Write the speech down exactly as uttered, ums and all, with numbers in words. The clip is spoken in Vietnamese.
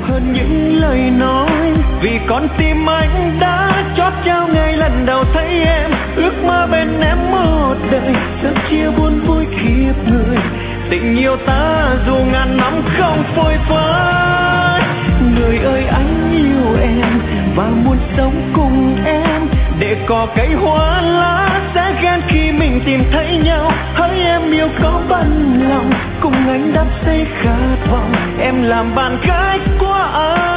hơn những lời nói, vì con tim anh đã chót trao ngày lần đầu thấy em. Ước mơ bên em một đời, sớm chia buồn vui khiếp người. Tình yêu ta dù ngàn năm không phôi phai. Người ơi anh yêu em và muốn sống cùng em, để có cây hoa lá sẽ ghen khi mình tìm thấy nhau. Hỡi em yêu có bằng lòng, cùng anh đắp xây khát vọng, em làm bạn gái của anh.